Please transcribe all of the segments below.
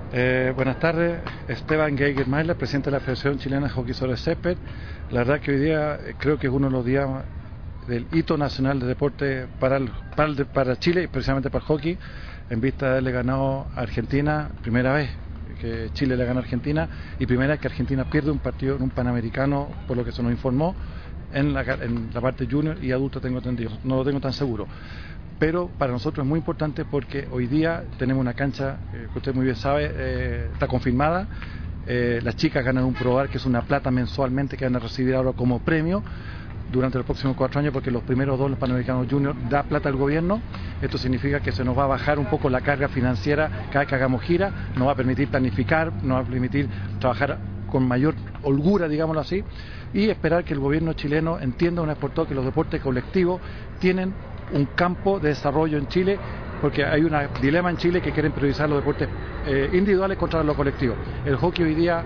Buenas tardes, Esteban Geiger-Mayler, presidente de la Federación Chilena de Hockey sobre Césped. La verdad que hoy día creo que es uno de los días del hito nacional de deporte para Chile y precisamente para el hockey, en vista de haberle ganado a Argentina, primera vez que Chile le gana a Argentina y primera vez que Argentina pierde un partido en un Panamericano, por lo que se nos informó, en la parte junior y adulto tengo entendido, no lo tengo tan seguro. Pero para nosotros es muy importante porque hoy día tenemos una cancha que usted muy bien sabe, está confirmada. Las chicas ganan un probar que es una plata mensualmente que van a recibir ahora como premio durante los próximos 4 años, porque los primeros 2, los Panamericanos Junior, da plata al gobierno. Esto significa que se nos va a bajar un poco la carga financiera cada vez que hagamos gira, nos va a permitir planificar, nos va a permitir trabajar con mayor holgura, digámoslo así, y esperar que el gobierno chileno entienda una vez por todas que los deportes colectivos tienen un campo de desarrollo en Chile, porque hay un dilema en Chile que quieren priorizar los deportes individuales contra los colectivos. El hockey hoy día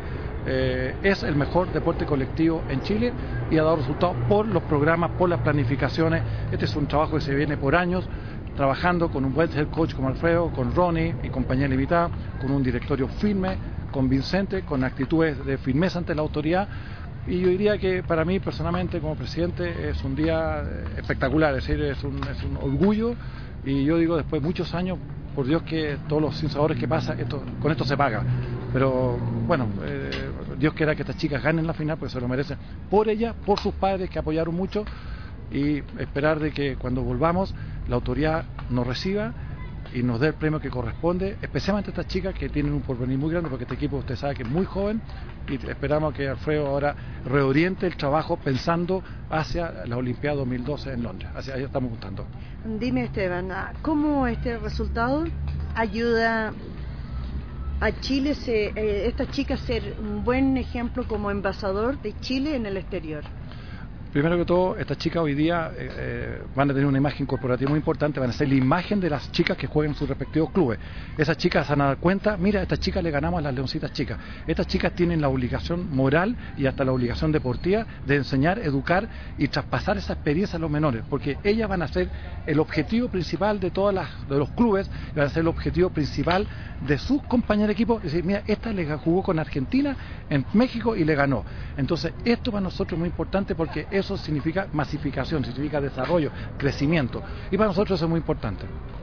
es el mejor deporte colectivo en Chile y ha dado resultados por los programas, por las planificaciones. Este es un trabajo que se viene por años trabajando con un buen head coach como Alfredo, con Ronnie y compañía limitada, con un directorio firme, convincente, con actitudes de firmeza ante la autoridad. Y yo diría que para mí personalmente como presidente es un día espectacular, es decir, es un orgullo, y yo digo después de muchos años, por Dios que todos los sinsabores que pasa, con esto se paga. Pero bueno, Dios quiera que estas chicas ganen la final, porque se lo merecen por ellas, por sus padres que apoyaron mucho, y esperar de que cuando volvamos la autoridad nos reciba y nos dé el premio que corresponde, especialmente a estas chicas que tienen un porvenir muy grande, porque este equipo usted sabe que es muy joven, y esperamos que Alfredo ahora reoriente el trabajo pensando hacia la Olimpiada 2012 en Londres. Hacia allá estamos apuntando. Dime, Esteban, ¿cómo este resultado ayuda a Chile, estas chicas, ser un buen ejemplo como embajador de Chile en el exterior? Primero que todo, estas chicas hoy día van a tener una imagen corporativa muy importante, van a ser la imagen de las chicas que juegan en sus respectivos clubes. Esas chicas se van a dar cuenta, mira, a estas chicas le ganamos a las Leoncitas chicas. Estas chicas tienen la obligación moral y hasta la obligación deportiva de enseñar, educar y traspasar esa experiencia a los menores, porque ellas van a ser el objetivo principal de de los clubes, van a ser el objetivo principal de sus compañeros de equipo. Es decir, mira, esta le jugó con Argentina en México y le ganó. Entonces, esto para nosotros es muy importante porque eso significa masificación, significa desarrollo, crecimiento, y para nosotros eso es muy importante.